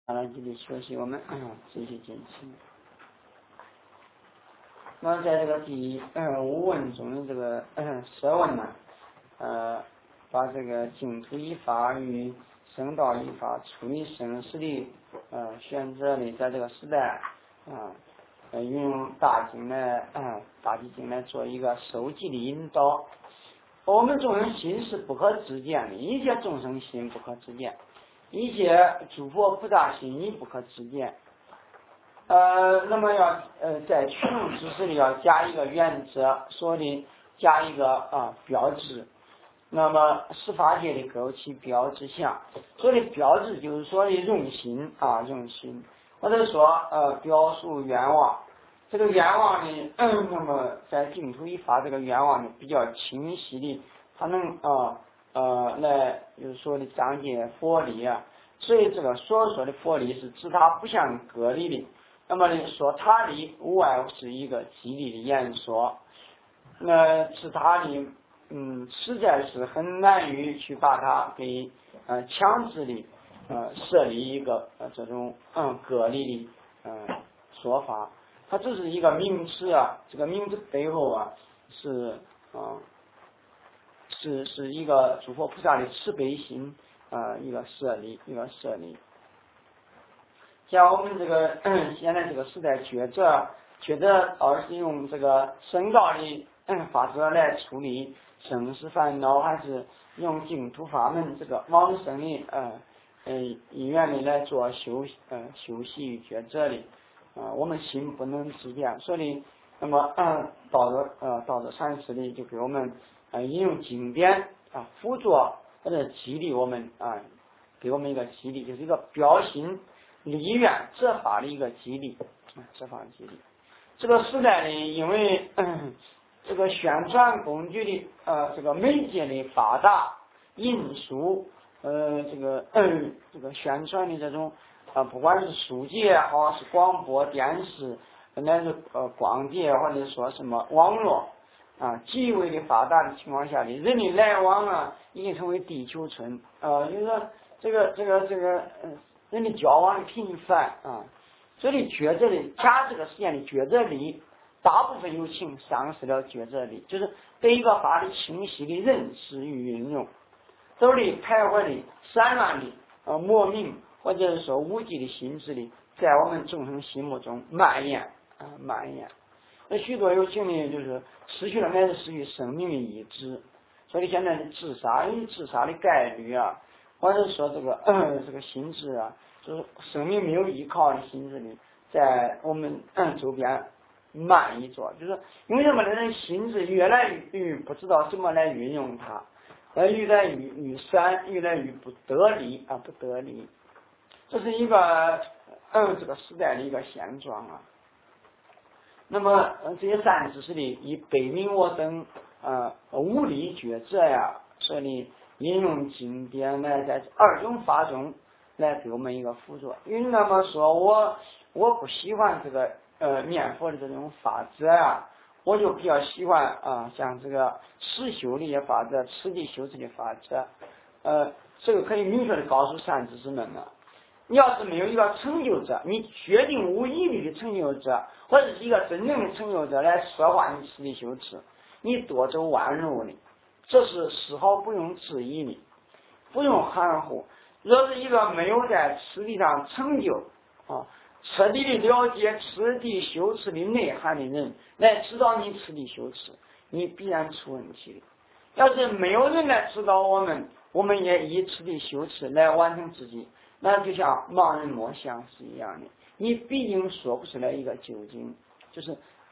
好了，继续学习我们继续进行。那在这个第5问中的这个10问呢，把这个净土一法与僧道一法处理生死的选择的，在这个时代运用大经来做一个收集的引导。我们众生心是不可知见的，一切众生心不可知见，一切诸佛菩萨心亦不可知见。那么要在驱动知识里要加一个原则，说的加一个标志。那么十法界的各有其标志相，说的标志就是说的用心，或者说表述愿望。这个愿望呢，那么在净土一法这个愿望呢比较清晰的，它能来就是说的彰显佛理啊。所以这个所说的佛理是指它不像个理的，那么呢说他理无外乎是一个机理的演说，是他理实在是很难于去把它给强制的设立一个这种个理的说法。它只是一个名词啊，这个名词背后是一个诸佛菩萨的慈悲心一个设立。像我们这个现在这个时代觉得是用这个僧道的法则来处理生死烦恼，还是用净土法门这个往生的意愿的来做修习与抉择的我们心不能知见，所以那么道德禅师的就给我们引用经典辅助或者激励我们给我们一个激励，就是一个表心立愿折法的一个激励这个时代呢，因为这个宣传工具的这个媒介的发达，印书这个宣传的这种不管是书籍也好，是广播电视乃至光碟或者说什么网络极为的发达的情况下的人的来往已经成为地球村就是说这个人的交往的频繁所以抉择的这个实验的抉择力大部分有情丧失了抉择力，就是对一个法的清晰的认识与运用，都是徘徊的散乱的莫名或者是说无稽的心智里在我们众生心目中蔓延。那许多有情呢，就是失去了乃至失去生命的意志，所以现在的自杀的概率或者说这个心智就是生命没有依靠的心智里，在我们周边漫溢着，就是因为什么呢？心智越来越不知道怎么来运用它，越来越散，越来越不得力，这是一个这个时代的一个现状那么这些善知识的以悲悯我等无力抉择所以引用经典来在二种法中来给我们一个辅助。因为那么说我不喜欢这个念佛的这种法则我就比较喜欢像这个持修的一些法则，持地修持的法则这个可以明确的告诉善知识们你要是没有一个成就者，你决定无疑虑的成就者，或者是一个真正的成就者来策划你持地修持，你多走弯路的，这是丝毫不用质疑的，不用含糊。若是一个没有在持地上成就彻底的了解持地修持的内涵的人来指导你持地修持，你必然出问题的。要是没有人来指导我们也以持地修持来完成自己，那就像盲人摸象是一样的，你毕竟说不出来一个究竟。就是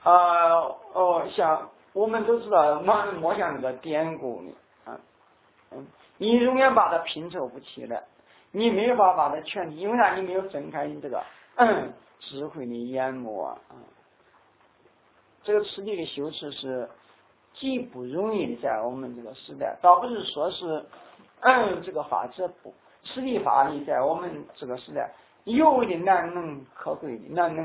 像我们都知道盲人摸象这个典故你永远把它拼凑不起来，你没有办法把它全体，因为啥？你没有睁开你这个智慧的眼目这个持地的修持是极不容易的，在我们这个时代，倒不是说是这个法则不持地法力在我们这个时代尤为的难能可贵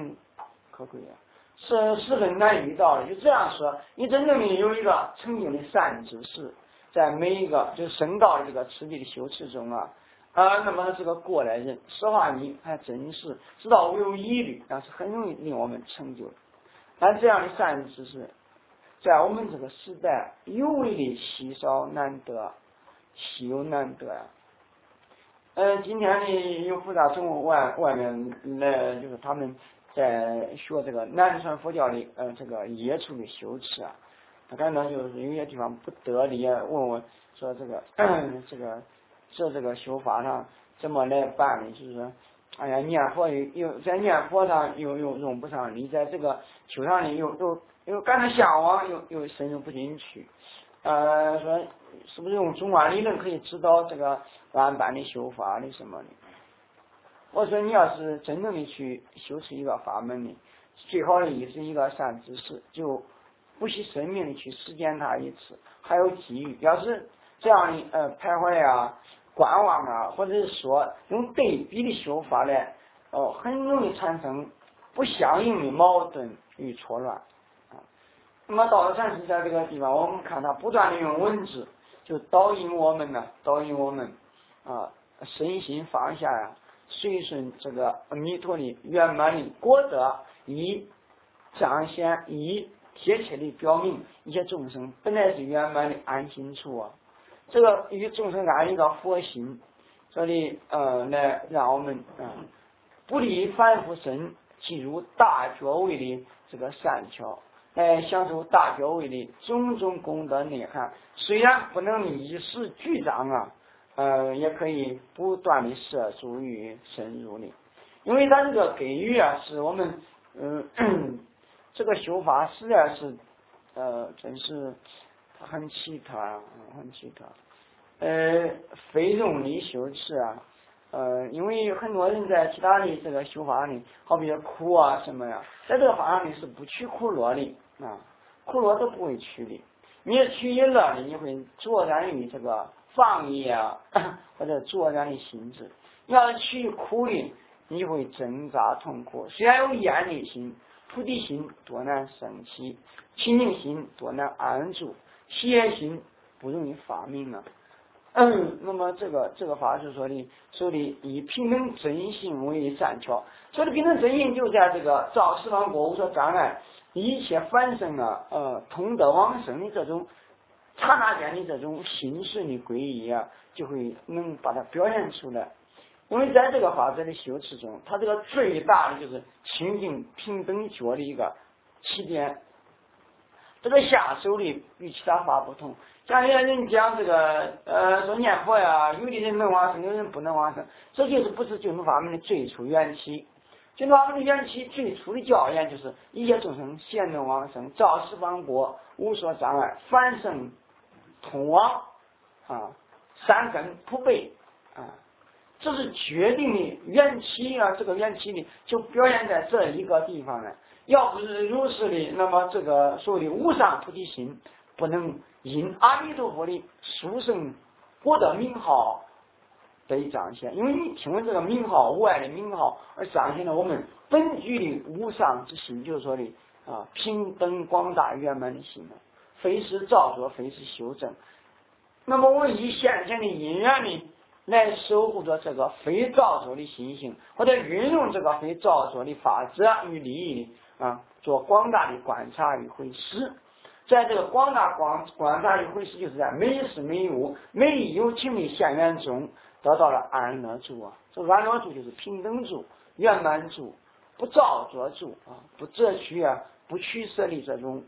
是很难遇到的。就这样说，你真正的有一个成就的善知识，在每一个就是僧道的这个持地的修持中那么这个过来人，说话你还真是知道无有疑虑，但是很容易令我们成就。但这样的善知识，在我们这个时代尤为的稀少难得，稀有难得呀。今天呢，有菩萨从外面来，就是他们在学这个南传佛教的这个业处的修持啊。他看到就是有些地方不得力啊，问我说这个这个修法上怎么来办呢？就是说，哎呀，念佛又在念佛上又用不上力，在这个修上呢又感到向往，又深入不进去。说是不是用中观理论可以指导这个安般的修法的什么的？我说你要是真正的去修持一个法门呢，最好的也是一个善知识，就不惜生命的去实践它一次，还有机遇。要是这样的徘徊啊、观望啊，或者是说用对比的修法来，很容易产生不相应的矛盾与错乱啊。那么道德禅师在这个地方，我们看他不断的用文字，就导引我们身心放下呀，随顺这个弥陀的圆满的果德，以彰显以贴切的表明一些众生本来是圆满的安心处啊。这个与众生安一个佛心，这里来让我们不离凡夫身，进入大觉位的这个善巧，来享受大觉位的种种功德内涵。虽然不能一时俱彰啊，也可以不断的摄入与深入的，因为他这个给予啊，是我们这个修法实在是真是很奇特，很奇特。非用力修持啊，因为很多人在其他的这个修法里，好比说苦啊什么呀，在这个法上里是不取苦乐的啊，苦乐都不会取的。你取一乐的，你会着然于这个放逸啊，或者着然的心智；你要是取苦的，你会挣扎痛苦。虽然有厌离心、菩提心多难生起，清净心多难安住，邪心不容易发明啊。那么这个法是说的以平等真心为善巧，说的平等真心就在这个造十方国无所障碍，一切凡生通得往生的这种刹那间的这种心事的归依啊，就会能把它表现出来。因为在这个法则的修持中，它这个最大的就是清净平等觉的一个起点。这个下手的与其他法不同，像有些人讲这个说念佛呀，有的人能往生，有人不能往生，这就是不是净土法门的最初缘起。净土法门的缘起最初的教言就是一切众生咸能往生，照十方国无所障碍，凡生通往三根普被这是决定的缘起啊，这个缘起的就表现在这一个地方呢。要不是如此的，那么这个所谓的无上菩提心不能因阿弥陀佛的殊胜我的名号得彰显，因为你听闻这个名号无碍的名号而彰显了我们本具的无上之心，就是说的平等广大圆满的心，非是造作，非是修正。那么我们以先前的因缘呢来守护着这个非造作的心性，或者运用这个非造作的法则与利益做广大的观察与回思。在这个广大观察与回思，就是在每事每物每一有情的现缘中得到了安乐住这个安乐住就是平等住、圆满住、不造作住不择取不取舍的这种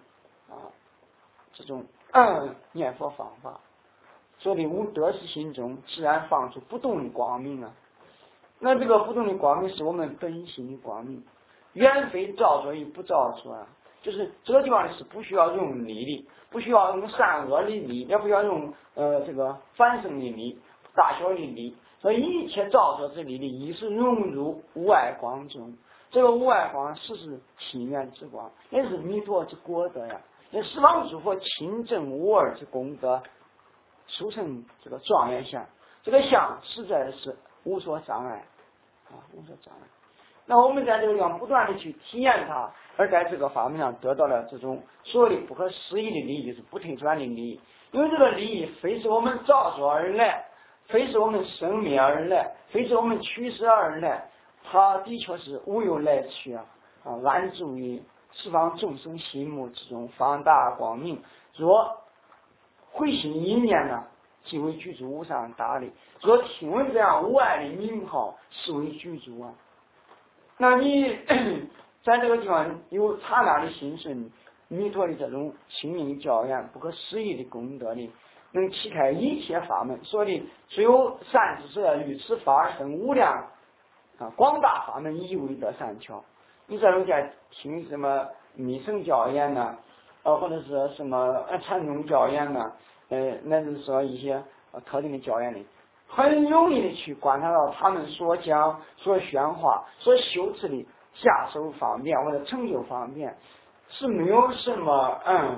念佛方法。说的无得失心中自然放出不动的光明那这个不动的光明是我们本心的光明，远非造作与不造作就是这个地方是不需要用力的，不需要用善恶的力，也不需要用这个反生的力、大小的力，所以一切造作之力的亦是融入无碍光中。这个无碍光实是心源之光，也是弥陀之果德也十方诸佛亲证无二之功德，促成这个庄严相。这个相实在是无所障碍无所障碍。那我们在这个地方不断的去体验它，而在这个法门上得到了这种所谓的不可思议的利益，是不退转的利益。因为这个利益非是我们造作而来， 非是我们生灭而来，非是我们取舍而来，它的确是无有来去安住于十方众生心目之中，放大光明。若会心一念呢，即为具足无上大力。若听闻这样无碍的名号，是为具足那你在这个地方有刹那的心顺弥陀的这种清明教言，不可思议的功德力，能启开一切法门。所以只有善知识于此法而生无量广大法门，以为得善巧。你这种在听什么密乘教言呢，或者是什么禅宗教言呢，乃至说一些特定的教言里，很容易的去观察到他们所讲、所宣化、所修持的下手方面或者成就方面，是没有什么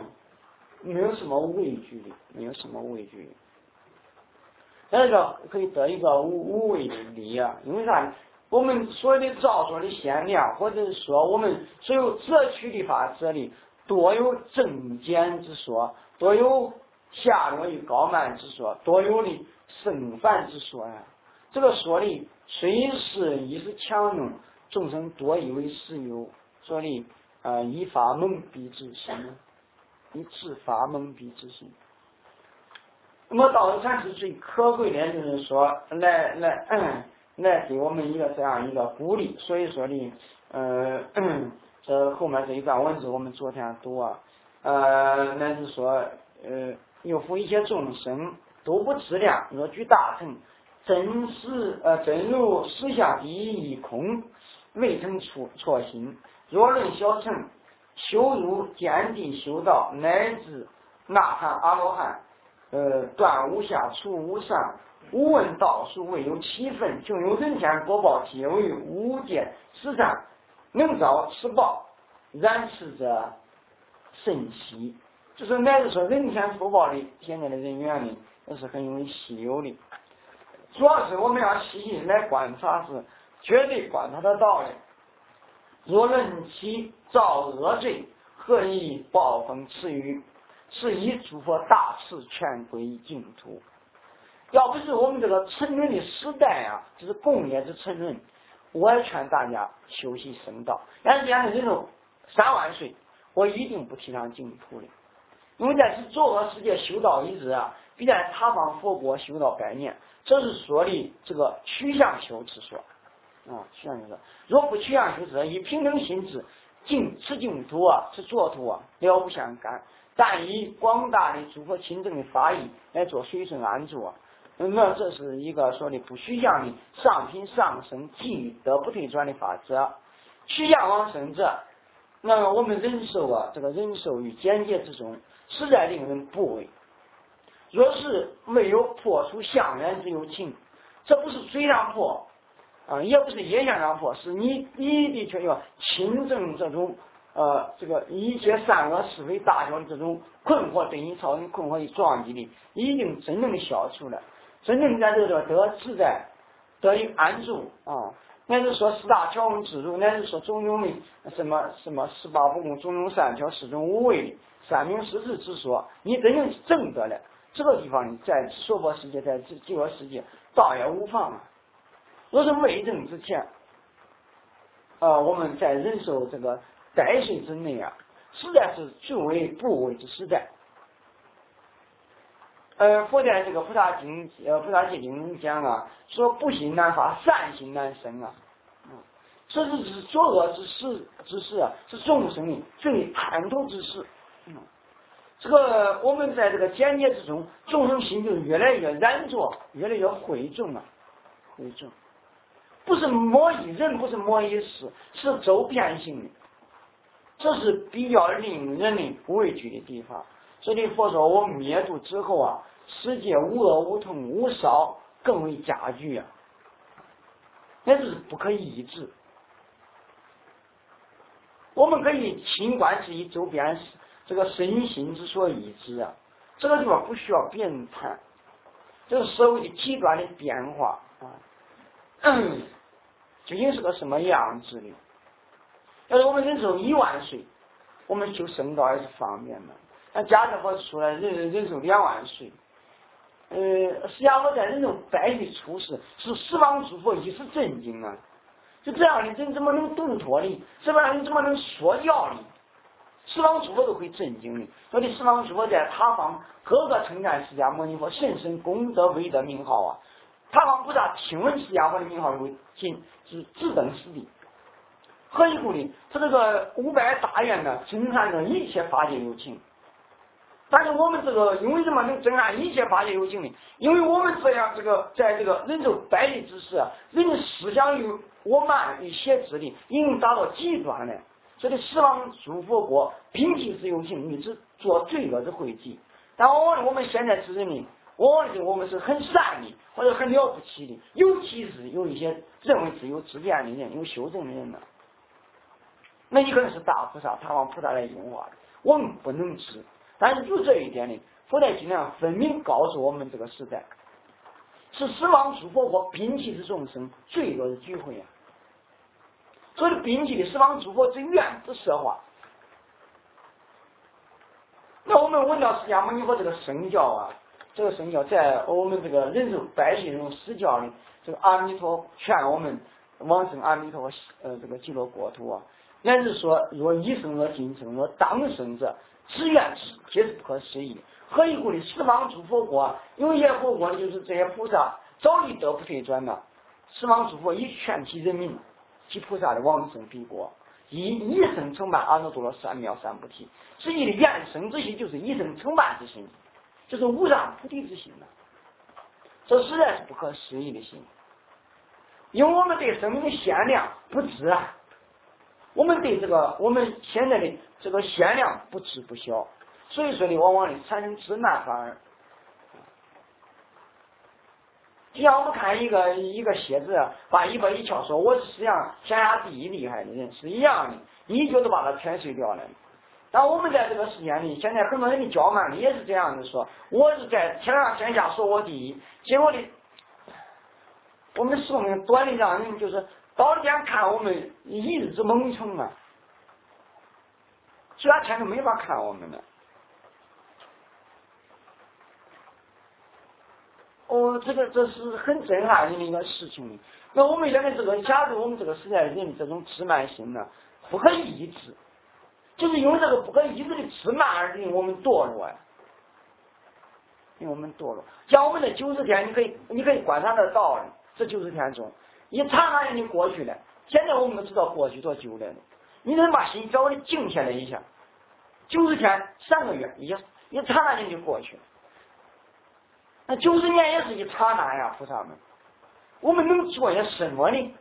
畏惧的，没有什么畏惧的。那个可以得一个无畏的力因为啥？我们所有的造作的限量，或者是说我们所有择取的法则里，多有正见之说，多有下落于高慢之说，多有的生凡之说这个说里虽是一时强用，众生多以为实有。所以以法蒙蔽之心，以治法蒙蔽之心。那么道禅是最可贵的，就是说来给我们一个这样一个鼓励。所以说呢，这后面这一段文字我们昨天读乃是说又复一切众生都不自量，若具大乘，真如实相第一义空，未曾错心。若论小乘，修入见地修道，乃至那含阿罗汉，断无下除无上，无问道数，未有七分，就有人天果报，皆为无界十善，能遭此报，然此者甚稀。就是乃至说人天福报的现在的人员呢，也是很容易稀有的。主要是我们要细细来观察，是绝对观察得到的。若论其造恶罪，何以暴风赐予？是以诸佛大慈全归净土。要不是我们这个沉沦的时代就是工业之沉沦，我也劝大家修习僧道。但是现在人口3万岁，我一定不提倡净土的。因为在此作恶世界修道一日比在他方佛国修道100年，这是说的这个趋向修持说趋向修持。若不趋向修持，以平等心智此净土此作土了不相干。但以广大的诸佛亲证的法义来做随顺安住那么这是一个说的不虚向的上品上升即得不退转的法则。趋向往生者，那么我们忍受这个忍受于简洁之中，实在令人不畏。若是未有破除相缘之有情，这不是嘴上破也不是业相上破，是你的确要亲证这种这个一切善恶是非大小的这种困惑，对你造成困惑的撞击力已经真正的消除了，真正在这个得自在得以安住乃至说四大巧门之入，乃至说种种的什么18不共种种善巧四种无畏三明四智之说，你真正证得了，这个地方你在娑婆世界，在极乐世界倒也无妨若是未证之前我们在忍受这个待岁之内实在是最为不畏之时代。佛在这个菩萨戒经中讲说不信难发，善心难生这是作恶之事是众生的最贪图之事这个我们在这个简洁之中，众生心就越来越染着，越来越汇众汇众不是某一人，不是某一事，是周遍性的，这是比较令人的畏惧的地方。所以佛说我灭度之后世界无恶无痛无烧，更为加剧那是不可抑制。我们可以清观自己周边这个身心之所抑制这个地方不需要别人谈，这是社会的极端的变化究竟是个什么样子的？要是我们忍受1万岁，我们修僧道也是方便的。那假设我出来忍受2万岁， 释迦牟在人中百里出世，是十方诸佛一时震惊啊！就这样的人怎么能度脱呢？这样人怎么能说教呢？十方诸佛都会震惊的。所以十方诸佛在他方个个称赞释迦牟尼佛甚深功德威德名号啊！他方菩萨听闻释迦牟尼名号为尽是自等实地。何以故呢？他这个500大愿呢，震撼着一切法界有情。但是我们这个因为什么能震撼一切法界有情呢？因为我们这样在这个人寿百里之时，人思想与我慢与邪智力已经达到极端了。所以十方诸佛国摒弃之有情，与之做罪恶之汇集。但往往我们现在之人呢，往往我们是很善的或者很了不起的，尤其是有一些认为自有知见的人，有修正的人呢。那一个人是大菩萨，他往菩萨来引化的，我们不能知。但是就这一点呢，佛在经上分明告诉我们，这个时代是十方诸佛国摒弃之众生罪恶的聚会啊。所以摒弃的十方诸佛之愿之奢华。那我们闻到释迦牟尼佛这个圣教啊，这个圣教在我们这个人寿百姓中施教的这个阿弥陀劝我们往生阿弥陀这个极乐国土啊，也是说若一生若今生若当生者，只愿皆是不可思议。何以故呢？十方诸佛国，因为这些佛国就是这些菩萨早已得不退转了。十方诸佛以劝其人民及菩萨的往生彼国，以一生承办阿耨多罗三藐三菩提。实际的愿生之心就是一生承办之心，就是无上菩提之心了。这实在是不可思议的心，因为我们对生命的限量不知啊，我们对我们现在的这个限量不知不晓，所以说呢，往往的产生自慢反而。就像我们看一个蝎子把尾巴一翘，说我是世界上天下第一厉害的人是一样的，一脚都把它踩碎掉了。但我们在这个世界里，现在很多人的骄慢也是这样的说，我是在天上天下说我第一，结果呢，我们寿命短的让人就是到天看我们一日之猛虫啊，其他天都没法看我们了。这是很震撼人的一个事情。那我们现在假如我们这个时代人这种自慢心呢，不可抑制，就是因为这个不可抑制的自慢而令我们堕落呀，令我们堕落。像我们的90天，你可以观察得到的，这90天中，一刹那间就过去了。现在我们都知道过去多久了，你能把心稍微静下来一下，90天3个月，一刹那间就过去了。那90年也是一刹那呀，菩萨们，我们能做些什么呢？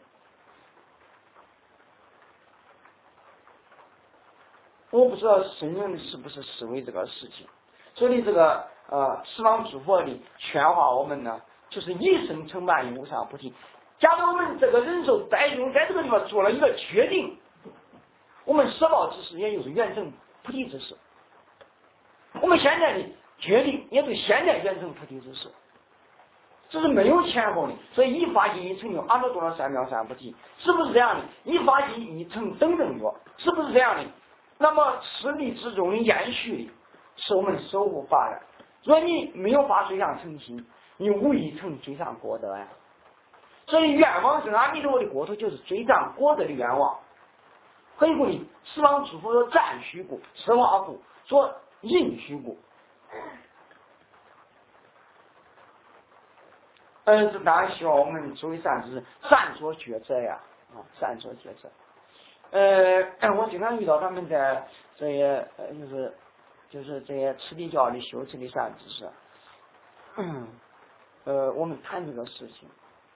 我不知道圣人是不是思维这个事情，所以十方诸佛的劝化我们呢，就是一生承办无上菩提。假如我们这个人寿百姓在这个地方做了一个决定，我们舍报之时也就是圆成菩提之时。我们现在的决定也是现在圆成菩提之时，这是没有前后的，所以一发心一成就阿耨多罗三藐三菩提，是不是这样的？一发心一成等正觉，是不是这样的？那么此地之中的延续的是我们守护法的。若你没有发水上成心，你无以成水上果德呀。所以愿望生阿弥陀佛的国土就是水上果德的愿望。何以故呢？十方诸佛说赞许故，奢华故，说应许故。这当然希望我们作为善知识善作抉择呀，善作抉择。我经常遇到他们在这些就是这些持地教的修持的善知识，我们谈这个事情，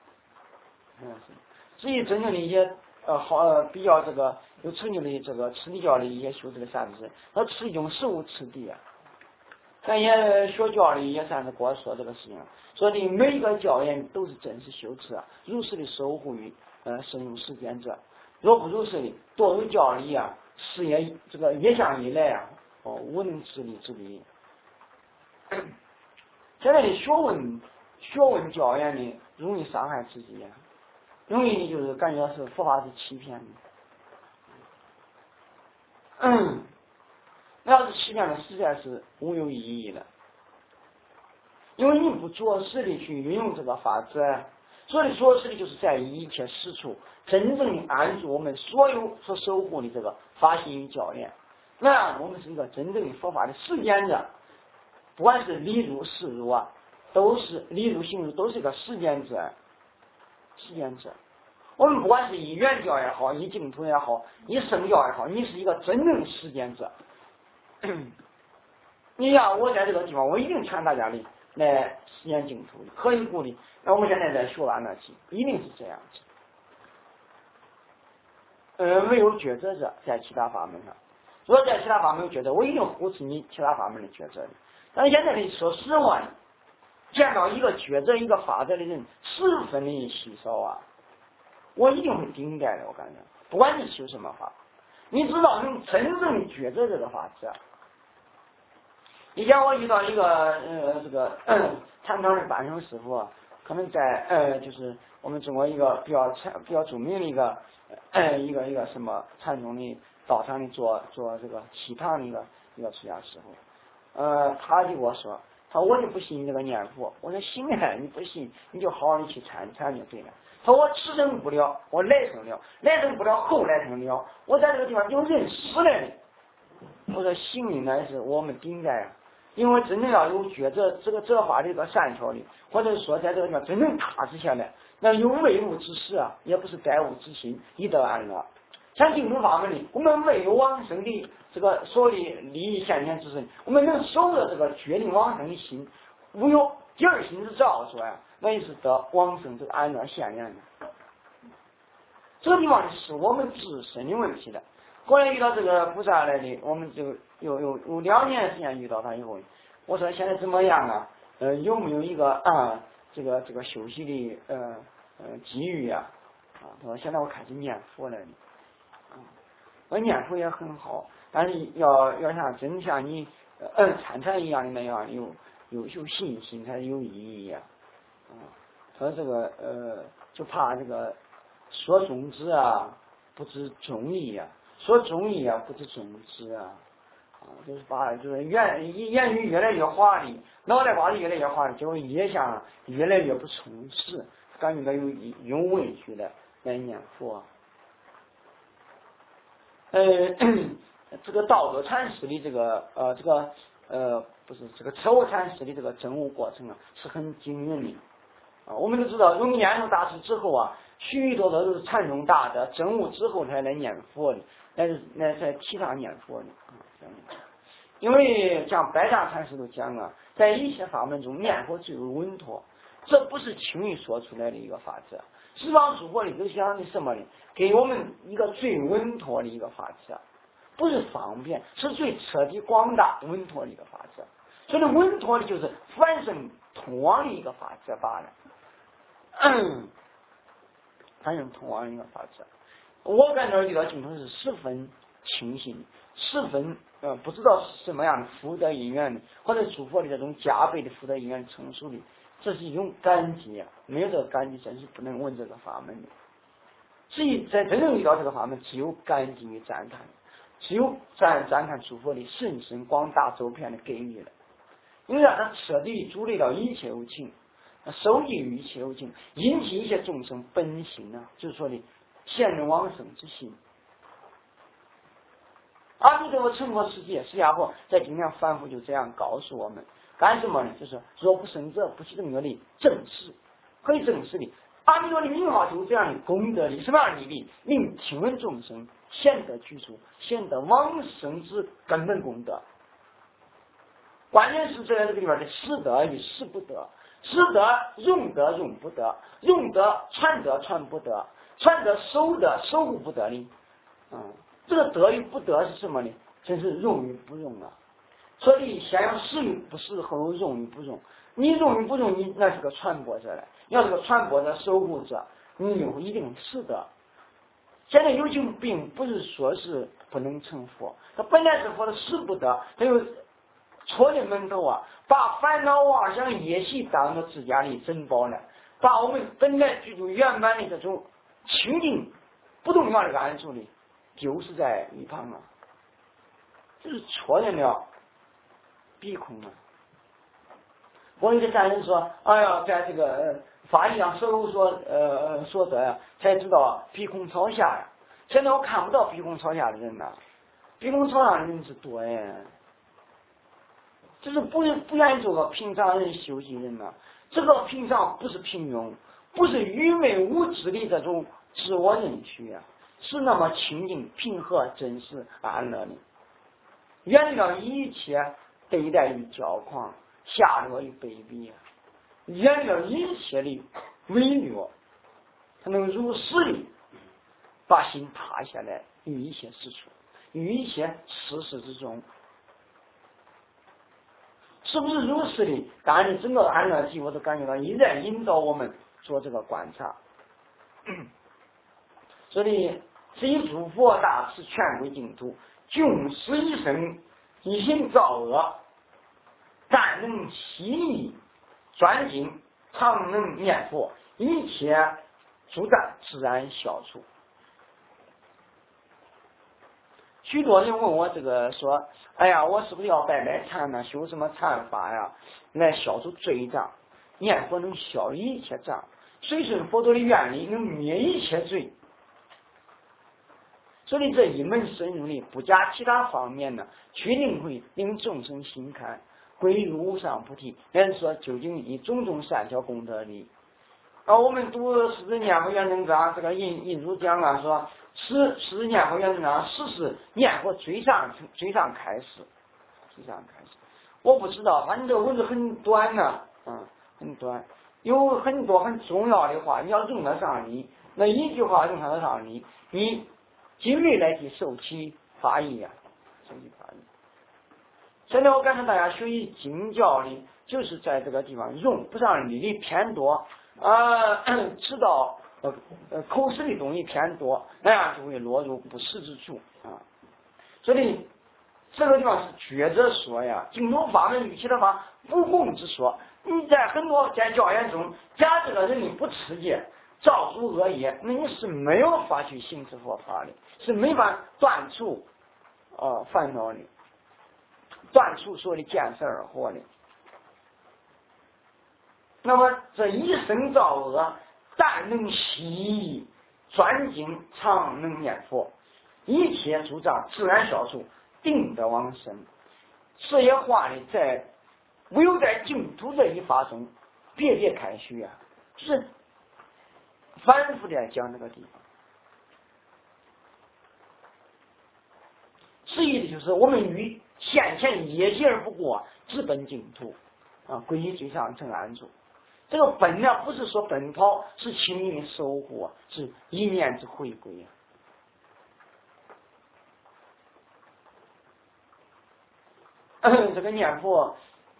至于真正的一些比较有成就的这个持地教的一些修持的善知识，他持一种实物持地啊。咱也学教的也算是跟我说这个事情，说的每一个教员都是真实修持啊，如实的守护于深入实践者。若不如是的，多有教理啊，事业一向以来啊，无能自立之理。现在的学问教员呢，容易伤害自己啊，容易的就是感觉是佛法是欺骗的。那要是欺骗的实在是无有意义了。 因为你不着实的去运用这个法则，所以着实的就是在一切事处真正的按住我们所有所守护的这个法心与教练，那样我们是一个真正的佛法的实践者，不管是理入事入啊，都是理入行入，都是一个实践者。我们不管是以原教也好，以净土也好，以圣教也好，你是一个真正的实践者。你像我在这个地方，我一定劝大家的来实践净土，可以鼓励。那我们现在在学完了起，一定是这样子。没有抉择者在其他法门上，如果在其他法门有抉择，我一定扶持你其他法门的抉择的。但是现在的说实话，见到一个抉择一个法则的人十分的稀少啊，我一定会顶盖的。我感觉，不管你修什么法，你知道能真正的抉择这个法则。以前我遇到一个禅堂的办手师傅，可能在就是我们中国一个比较著名的一个什么禅宗的道场里做这个西堂的一个出家师傅，他就跟我说，他说我就不信你这个念佛。我说行啊，你不信你就好好的去参就对了。他说我此生不了，我来生了，来生不了后来生了，我在这个地方有人死了的。我说行的乃是我们顶在，因为真正要有觉着这个话的一个善巧的，或者说在这个地方真正踏实下来，那有为物之事啊，也不是待物之心，以得安乐。像净土法门里，我们没有往生的这个所谓的利益现前之身，我们能守着这个决定往生的心，无有第二心之照出来，那也是得往生这个安乐现前的。这个地方是我们自身的问题的。后来遇到这个菩萨来的，我们就有2年时间遇到他以后，我说现在怎么样啊？有没有一个这个休息的机遇啊？他说现在我开始念佛了。我念佛也很好，但是要像真像你参一样的那样有信心才有意义呀。他说这个就怕这个说宗旨啊不知中意啊，说中意啊不知宗旨啊，就是把就是言语越来越华丽，脑袋瓜子越来越华丽，结果业相越来越不充实，感觉到有畏惧的来念佛。这个道德禅师的这个不是这个彻悟禅师的这个证悟过程啊，是很惊人的啊。我们都知道，用念佛大师之后啊，许多都是禅宗大德证悟之后才来念佛的，来才提倡念佛的啊。因为像白丈禅师都讲啊，在一切法门中，念佛最为稳妥，这不是轻易说出来的一个法则。十方诸佛里都想的什么呢？给我们一个最稳妥的一个法则，不是方便，是最彻底广大稳妥的一个法则。所以稳妥的就是凡生通往的一个法则罢了。凡生通往的一个法则，我感觉遇到净土是十分清醒，十分不知道是什么样的福德因缘的，或者诸佛的这种加倍的福德因缘成熟的，这是一种感激啊！没有这个感激，真是不能闻这个法门的。所以在真正遇到这个法门，只有感激与赞叹，只有赞叹诸佛的深深广大周遍的给予了，因为让他彻底主理了一切有情，收集于一切有情，引起一切众生本心啊，就是说的现人往生之心。阿弥陀佛成佛世界，释迦佛在经常反复就这样告诉我们，干什么呢？就是若不生者，不起正觉的正实，可以证实的。阿弥陀的名号就是这样的功德的，什么样的力？令听闻众生显得具足，显得往生之根本功德。关键是在这个地方的实得与实不得，实得用得用不得，用得传得传不得，传得守得守护不得的。这个得与不得是什么呢？真是用与不用啊！所以先要实与不实，后有用与不用。你用与不用，你那是个传播者了。要是个传播者、守护者，你就一定是的。现在有情并不是说是不能成佛，他本来是佛的使不得，他又戳进门头啊，把烦恼妄想业习当作自家的珍宝了，把我们本来具足圆满的这种清净不动摇的安住的丢失在一旁啊，就是戳进了鼻孔啊。 我有的善人说，哎呀，在这个法义上手所得呀，才知道鼻孔朝下呀。现在我看不到鼻孔朝下的人呐，鼻孔朝上的人是多哎，就是不愿意做个平常人修行人呐。这个平常不是平庸，不是愚昧无知的这种自我认取啊，是那么清净、平和、真实、安乐的，远离了一切对待与骄狂、下落与卑鄙，远离了一切的违略，他能如实的把心塌下来，于一切事处，于一切事实之中，是不是如此的？当然，整个安乐体我都感觉到一直在引导我们做这个观察。所以，虽诸佛大慈，全归净土，穷死一生，一心造恶，但能悉意专精，常能念佛，一切诸障自然消除。许多人问我这个说，哎呀，我是不是要拜拜忏呢？修什么忏法呀，来消除罪障？念佛能消一切障，随顺佛陀的愿力，能灭一切罪。所以这一门深入的，不加其他方面呢，去领会令众生心开，归入无上菩提。人说究竟以种种善巧功德力。我们读40念佛圆成章，这个印主讲啊说，40念佛圆成章，是念佛最上开始，最上开始。我不知道，反正这个文字很短呢，很短，有很多很重要的话，你要用得上力，那一句话用得上力，你尽力来去受其法益啊，受其法益。现在我感觉大家学习经教的，就是在这个地方用不上力的偏多。知道口实的东西偏多，那样就会落入不实之处啊。所以这个地方是觉着说呀，净土法门与其他法不共之说。你在很多在教言中，假这个人你不持戒，造诸恶业，那你是没有法去行持佛法的，是没法断除烦恼的，断除所谓的见色而惑的。那么这一生造恶，但能悉意专精，常能念佛，一切诸障自然消除，定得往生。这些话呢，唯有在净土这一法中别开虚啊，就是反复的讲这个地方。至于的就是我们与先前业界而不过，直奔净土皈依最上成安住。这个奔呢，不是说奔跑，是亲密的守护，是一念之回归这个念佛，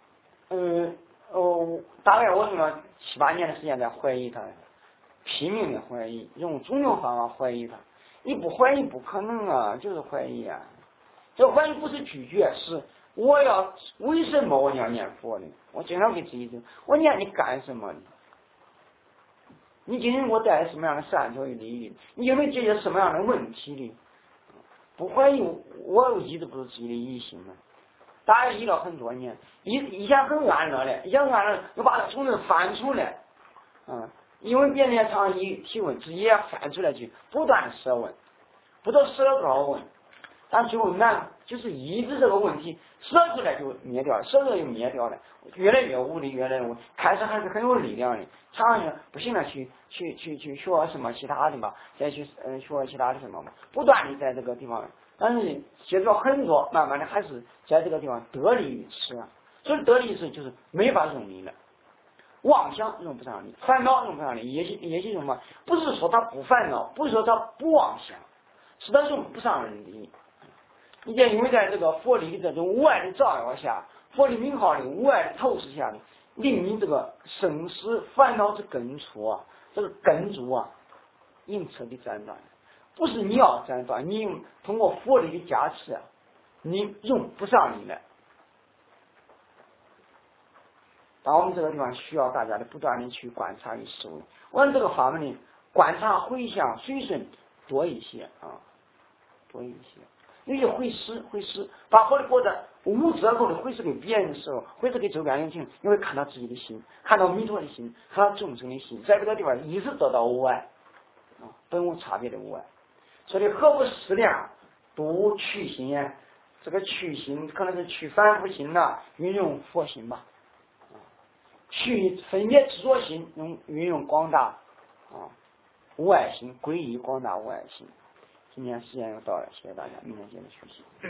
大概我用了7、8年的时间在怀疑它，拼命的怀疑，用种种方法怀疑它。你不怀疑不可能啊，就是怀疑啊。这怀疑不是拒绝，是我要为什么我要念佛呢？我经常给自己说，我念你干什么呢？你今天给我带来什么样的善巧与利益？你有没有解决什么样的问题呢？不怀疑，我一直不是自己的疑心呢。大家医了很多年，以前很安乐的，又把它从这翻出来，因为别人也常提问，自己也翻出来去，不断设问，不知道设了多少问。但最后难就是一直这个问题设出来就灭掉了，设出来就灭掉了，越来越无力，越来越无力。开始还是很有力量的，常常不行了去学什么其他的吧，再去学其他的什么嘛，不断的在这个地方，但是接触很多，慢慢的还是在这个地方得利于此啊。所以得利于此就是没法用力了，妄想用不上力，烦恼用不上力，也许什么？不是说他不烦恼，不是说他不妄想，是他用不上力。你见，因为在这个佛理的这种无碍的照耀下，佛理名号的无碍的透视下呢，令你这个生死烦恼之根处啊，这个根柱啊，因彻底斩断。不是你要斩断，你通过佛理的加持啊，你用不上力了。当我们这个地方需要大家的不断的去观察与思维，我们这个法门呢，观察回向随顺多一些啊，多一些。 有些会师，把我的过的无责过的会师给别人的时候，会师给周边人听，你会看到自己的心，看到弥陀的心，看到众生的心，在这个地方一直得到无碍，本无差别的无碍。所以何不思量，不去心呀？这个去心可能是去反复心呐，运用佛心吧。去分别执着心，运用广大无碍心，皈依广大无碍心。今天时间又到了，谢谢大家，明天接着学习。